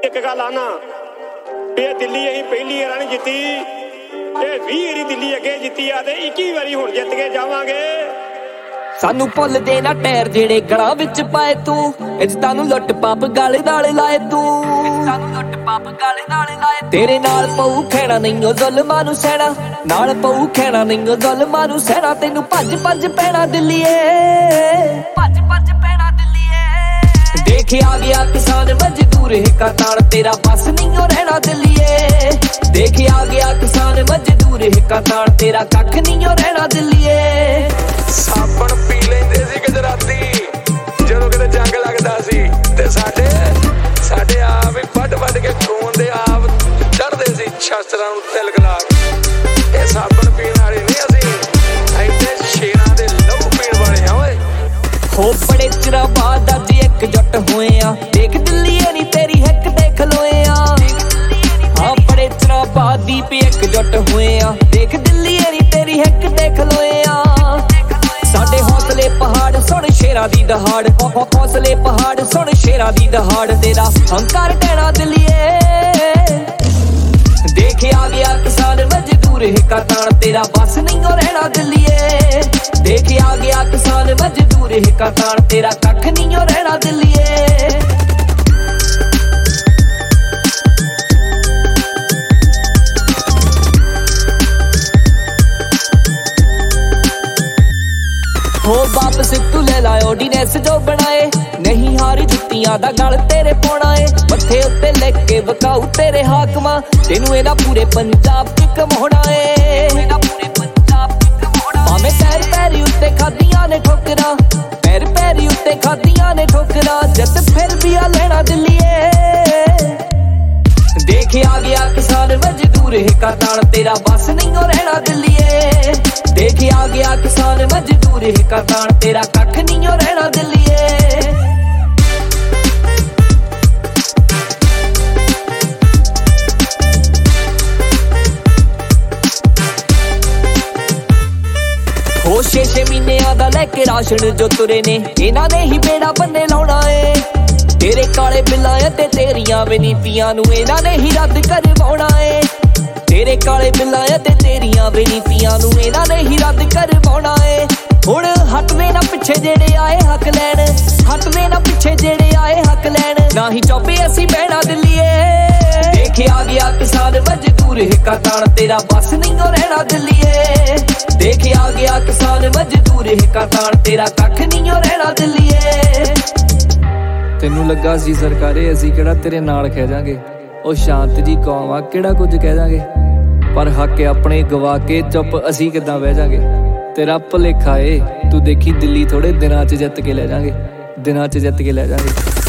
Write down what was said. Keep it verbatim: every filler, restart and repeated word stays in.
एक गल आना ये दिल्ली असीं पहली वार नहीं जित्ती, ये बीस वारी दिल्ली अगे जित्ती आ ते इक्की वारी हुण जित के जावांगे। सानू भुल दे ना टैर जेड़े गलां विच पाए तू, इज्जतां नूं लुੱਟ पाप गाले नाल लाए तू, इज्जतां नूं लुੱਟ पाप गाले नाल लाए। तेरे नाल पऊ खैणा नहीं ओ ज़ुल्मां नूं सहणा, नाल पऊ खैणा नहीं ओ ज़ुल्मां नूं सहणा। तैनूं भज भज पैणा दिल्लीए, भज भज पैणा दिल्लीए। देख आ गया किसान मजदूर हिक्का ताण, तेरा बस नहीं ओ रहना दिल्लीए। देख आ गया किसान मजदूर हिक्का ताण, तेरा कख नहीं ओ रहना दिल्लीए। साबण पी लेंदे सी गुजराती जदों किते जंग लगदा सी, ते साडे साडे आप ही वड वड के खून दे आप चढ़दे सी शस्त्रां नूं तिलक ला के। ये साबण पीण वाले नहीं असीं, ऐडे शेरां दे लहू पीण वाले हां ओए। हो बड़े चिरां बाद अज एकजुट होए आ, देख दिल्लीए नी तेरी हिक ते खलोए आ। हाँ बड़े चिरां बाद दीप एकजुट होए आ, देख दिल्लीए नी तेरी हिक ते खलोए आ। साडे हौसले पहाड़ सुन शेरां दी दहाड़, हौसले पहाड़ सुन शेरां दी दहाड़। तेरा हंकार कहना दिल्लीए। देख आ गया किसान मजदूर हिक्का ताण, तेरा बस नहीं ओ रहना दिल्लीए। देख आ गया किसान मजदूर हिक्का ताण, तेरा कख नहीं ओ रहना दिल्लीए। हो वापस तू ले ला ऑर्डिनेंस जो बनाए, नहीं हारी जुत्तियां दा गल तेरे पाउणा है। मत्थे उत्ते लिख के वकाऊ तेरे हाकमा, तेनू इहदा पूरे पंजाब च कमाउणा है। भावें पैर पैरी उत्ते खादियां ने ठोकरां, पैर पैरी उत्ते खादियां ने ठोकरां, जद फिर भी आ लेना दिल्लीए। देख आ गया किसान मजदूर हिक्का ताण, तेरा बस नहीं ओ रहना दिल्लीए। देख आ गया किसान मजदूर हिक्का ताण, तेरा कख नहीं ओ रहना दिल्लीए। हो छे छे महीनिਆਂ ਦਾ ਲੈ ਕੇ ਰਾਸ਼ਨ ਜੋ ਤੁਰੇ ਨੇ, ਇਹਨਾਂ ਨੇ ਹੀ ਬੇੜਾ ਬੰਨੇ ਲਾਉਣਾ ਏ। तेरे काले बिल्लां ते तेरियां विनीतियां नूं इन्हां ने ही रद्द करवाउणा ए। तेरे काले बिल्लां ते तेरियां विनीतियां नूं इन्हां ने ही रद्द करवाउणा ए। हुण हटदे ना पिछे जेड़े आए हक लैण, हटदे ना पिछे जेड़े आए हक लैण, ना ही चौपे असीं बहना दिल्लीए। देख आ गया किसान मजदूर हिक्का ताण, तेरा बस नहीं ओ रहना दिल्लीए। देख आ गया किसान मजदूर हिक्का ताण, तेरा कख नहीं ओ रहना दिल्लीए। ਤੈਨੂੰ ਲੱਗਾ ਸੀ ਸਰਕਾਰੇ ਅਸੀਂ ਕਿਹੜਾ ਤੇਰੇ ਨਾਲ ਖਹਿ ਜਾਾਂਗੇ, ਉਹ ਸ਼ਾਂਤ ਜੀ ਕੌਮ ਆ ਕਿਹੜਾ ਕੁਝ ਕਹਿ ਜਾਾਂਗੇ, ਪਰ ਹੱਕ ਆਪਣੇ ਗਵਾ ਕੇ ਚੁੱਪ ਅਸੀਂ ਕਿੱਦਾਂ ਬਹਿ ਜਾਾਂਗੇ। ਤੇਰਾ ਭੁਲੇਖਾ ਏ, ਤੂੰ ਦੇਖੀ ਦਿੱਲੀ ਥੋੜੇ ਦਿਨਾਂ 'ਚ ਜਿੱਤ ਕੇ ਲੈ ਜਾਾਂਗੇ, ਦਿਨਾਂ 'ਚ ਜਿੱਤ ਕੇ ਲੈ ਜਾਾਂਗੇ।